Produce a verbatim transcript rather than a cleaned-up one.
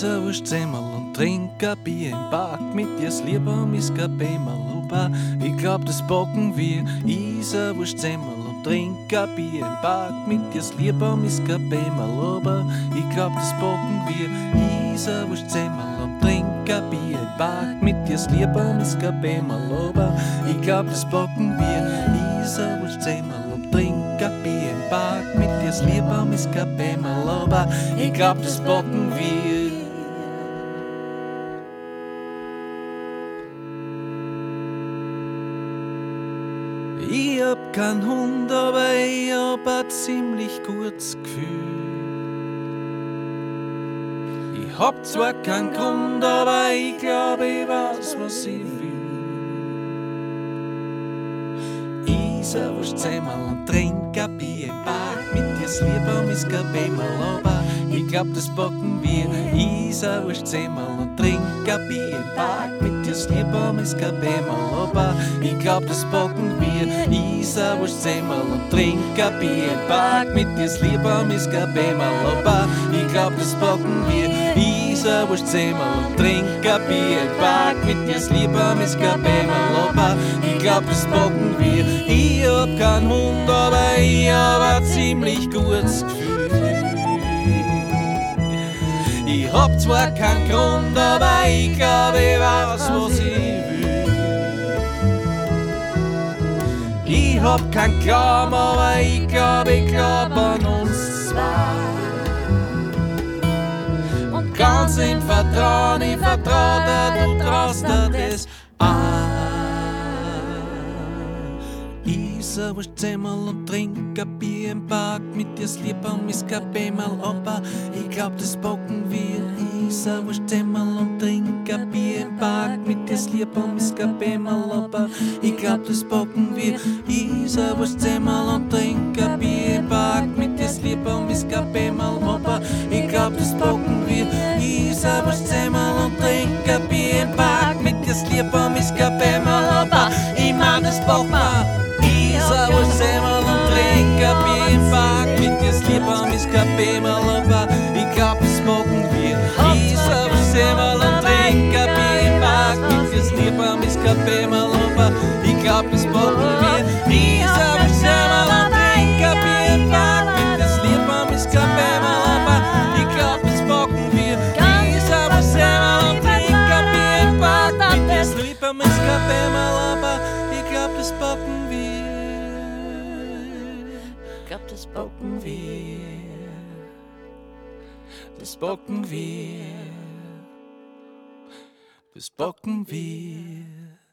Isa wurscht zehnmal und trink ein Bier im Park mit dir, lieber Miskabe Maloba. Ich glaub, das bocken wir. Isa wurscht zehnmal und trink ein Bier im Park mit dir, lieber Miskabe Maloba. Ich glaub, das bocken wir. Isa wurscht zehnmal und trink ein Bier im Park mit dir, lieber Miskabe Maloba. Ich glaub, das bocken wir. Isa wurscht zehnmal und trink ein Bier im Park mit dir, lieber Miskabe Maloba. Ich glaub, das bocken wir. Ich hab keinen Hund, aber ich hab ein ziemlich gutes Gefühl. Ich hab zwar keinen Grund, aber ich glaub, ich weiß, was ich will. Isa wurscht zehnmal und trink ein Bier im Park mit dir, lieber Miskabe Maloba. Ich glaub, das bocken wir. Isa wurscht zehnmal und trink ein Bier im Park mit dir, lieber Miskabe Maloba. Ich glaub, das bocken wir. Isa wurscht zehnmal und trink ein Bier im Park mit dir, lieber Miskabe Maloba. Ich glaub, das bocken wir. Isa wurscht zehnmal und trink ein Bier im Park mit dir, lieber Miskabe Maloba. Ich glaub, das bocken wir. Ich hab keinen Hund, aber ich hab ein ziemlich gutes Gefühl. Ich hab zwar keinen Grund, aber ich glaub, ich weiß, was ich will. Ich hab keinen Glauben, aber ich glaub, ich glaub an uns zwei. Und ganz im Vertrauen, ich vertrau dir, du traust dir das an. Isa wurscht zehnmal und trink ein Bier im Park mit dir, lieber Miskabe Maloba. Ich glaub, das bocken wir. Isa wurscht zehnmal und trink ein Bier im Park mit dir, lieber Miskabe Maloba. Ich glaub, das bocken wir. Isa wurscht zehnmal und trink ein Bier im Park mit dir, lieber Miskabe Maloba. Ich glaub, das bocken wir. Isa wurscht zehnmal und trink ein Bier im Park mit dir, lieber Miskabe Maloba. Ich mein, das bocken wir. Isa wurscht zehnmal und trink ein Bier im Park mit dir, lieber Miskabe Maloba. Ich glaub, das bocken wir. Isa wurscht zehnmal und trink ein Bier im Park mit dir, lieber Miskabe Maloba. Ich glaub, das bocken wir. Isa wurscht zehnmal und trink ein Bier im Park mit dir, lieber Miskabe Maloba. Ich glaub, das bocken wir. Isa wurscht zehnmal und trink ein Bier im Park mit dir, lieber Miskabe Maloba. Ich glaub, das bocken wir. Ich glaub, das bocken wir. Das bocken wir. Das bocken wir.